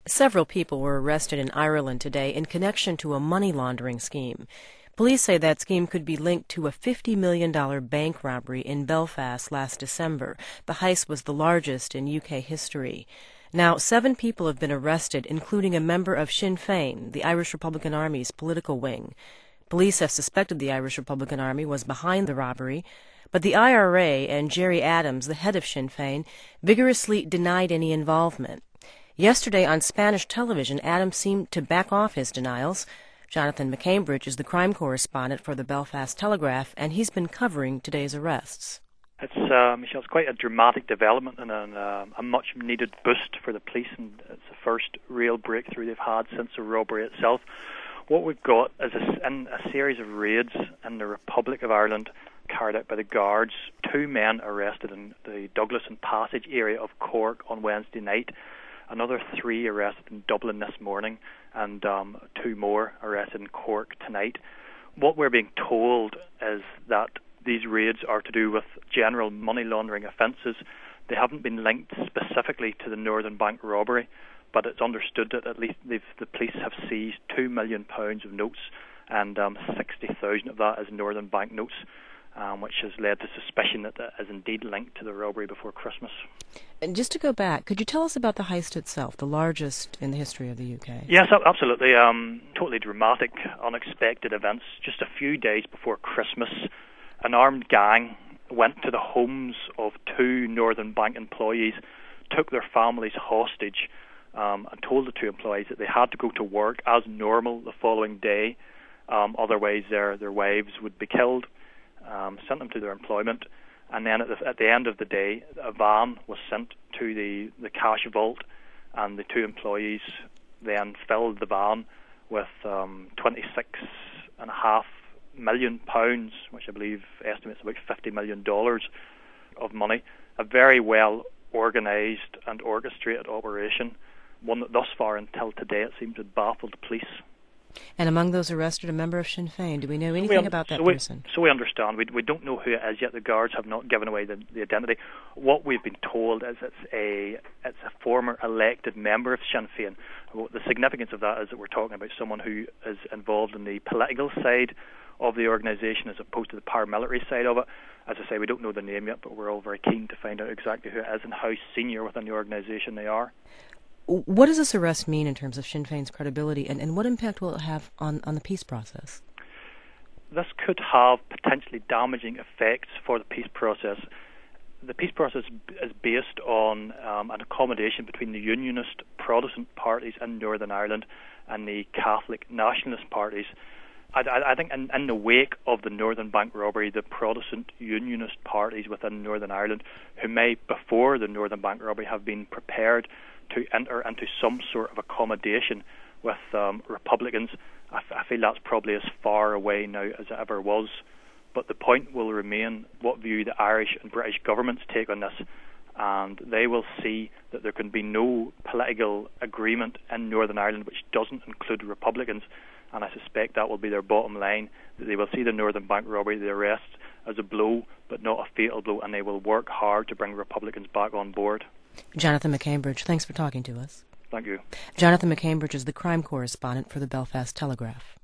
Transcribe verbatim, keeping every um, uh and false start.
Several people were arrested in Ireland today in connection to a money laundering scheme. Police say that scheme could be linked to a fifty million dollars bank robbery in Belfast last December. The heist was the largest in U K history. Now, seven people have been arrested, including a member of Sinn Féin, the Irish Republican Army's political wing. Police have suspected the Irish Republican Army was behind the robbery, but the I R A and Gerry Adams, the head of Sinn Féin, vigorously denied any involvement. Yesterday on Spanish television, Adams seemed to back off his denials. Jonathan McCambridge is the crime correspondent for the Belfast Telegraph, and he's been covering today's arrests. It's, uh, Michelle, it's quite a dramatic development and an, uh, a much-needed boost for the police, and it's the first real breakthrough they've had since the robbery itself. What we've got is a, in a series of raids in the Republic of Ireland carried out by the Guards. Two men arrested in the Douglas and Passage area of Cork on Wednesday night. Another three arrested in Dublin this morning, and um, two more arrested in Cork tonight. What we're being told is that these raids are to do with general money laundering offences. They haven't been linked specifically to the Northern Bank robbery, but it's understood that at least the police have seized two million pounds of notes, and um, sixty thousand of that is Northern Bank notes, um, which has led to suspicion that that is indeed linked to the robbery before Christmas. And just to go back, could you tell us about the heist itself, the largest in the history of the U K? Yes, absolutely. Um, totally dramatic, unexpected events. Just a few days before Christmas, an armed gang went to the homes of two Northern Bank employees, took their families hostage, um, and told the two employees that they had to go to work as normal the following day, um, otherwise their, their wives would be killed, um, sent them to their employment. And then at the, at the end of the day, a van was sent to the, the cash vault, and the two employees then filled the van with um, twenty-six and a half million pounds, which I believe estimates about fifty million dollars of money. A very well organised and orchestrated operation, one that thus far until today it seems to have baffled the police. And among those arrested, a member of Sinn Féin. Do we know anything so we, about that so we, person? So we understand. We, we don't know who it is yet. The Guards have not given away the, the identity. What we've been told is it's a it's a former elected member of Sinn Féin. Well, the significance of that is that we're talking about someone who is involved in the political side of the organisation as opposed to the paramilitary side of it. As I say, we don't know the name yet, but we're all very keen to find out exactly who it is and how senior within the organisation they are. What does this arrest mean in terms of Sinn Féin's credibility, and, and what impact will it have on, on the peace process? This could have potentially damaging effects for the peace process. The peace process is based on um, an accommodation between the Unionist Protestant parties in Northern Ireland and the Catholic Nationalist parties. I, I, I think in, in the wake of the Northern Bank robbery, the Protestant Unionist parties within Northern Ireland, who may, before the Northern Bank robbery, have been prepared to enter into some sort of accommodation with um, Republicans, I, f- I feel that's probably as far away now as it ever was. But the point will remain what view the Irish and British governments take on this, and they will see that there can be no political agreement in Northern Ireland which doesn't include Republicans, and I suspect that will be their bottom line, that they will see the Northern Bank robbery, the arrests, as a blow, but not a fatal blow, and they will work hard to bring Republicans back on board. Jonathan McCambridge, thanks for talking to us. Thank you. Jonathan McCambridge is the crime correspondent for the Belfast Telegraph.